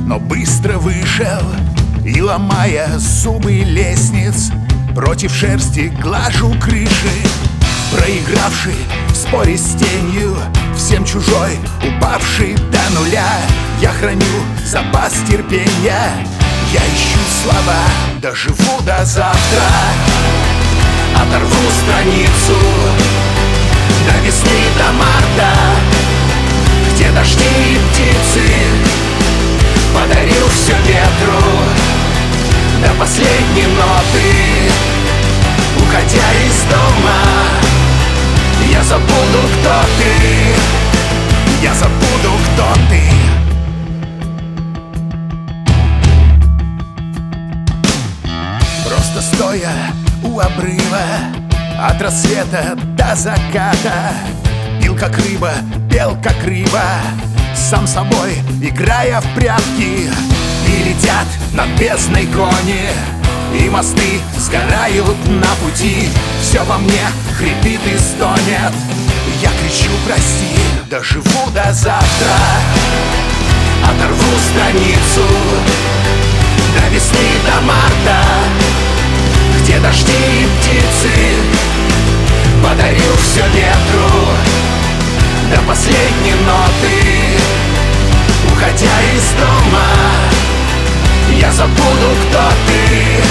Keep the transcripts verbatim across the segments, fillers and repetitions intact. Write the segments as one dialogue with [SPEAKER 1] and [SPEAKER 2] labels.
[SPEAKER 1] но быстро вышел. И, ломая зубы лестниц, против шерсти глажу крыши. Проигравший в споре с тенью, всем чужой, упавший до нуля, я храню запас терпения, я ищу слова, доживу до завтра. Оторву страницу до весны, до марта, где дожди и птицы. Подарил все ветру до последней ноты. Уходя из дома, я забуду, кто ты. Я забуду, кто ты. Просто стоя у обрыва, от рассвета до заката, пил как рыба, пел как рыба, сам собой играя в прятки. И летят над бездной кони, и мосты сгорают на пути. Все во мне хрипит и стонет. Я кричу: прости, доживу до завтра. Оторву страницу до весны, до марта, где дожди и птицы. Подарил все ветру до последней ноты. Уходя из дома, я забуду, кто ты.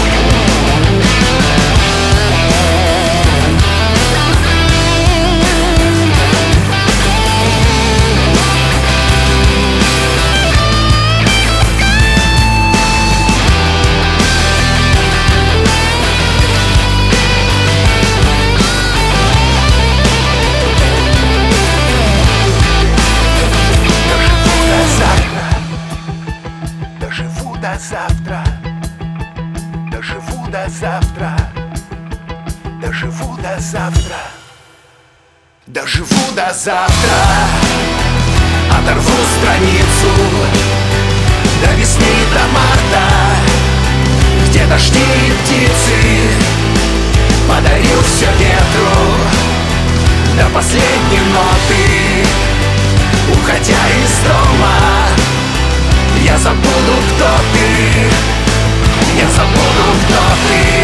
[SPEAKER 1] Доживу до завтра, доживу до завтра, доживу до завтра, доживу до завтра. Оторву страницу до весны, до марта, где дожди и птицы. Подарил все ветру до последней ноты. Уходя из дома, я забуду, кто ты. Я забуду, кто ты.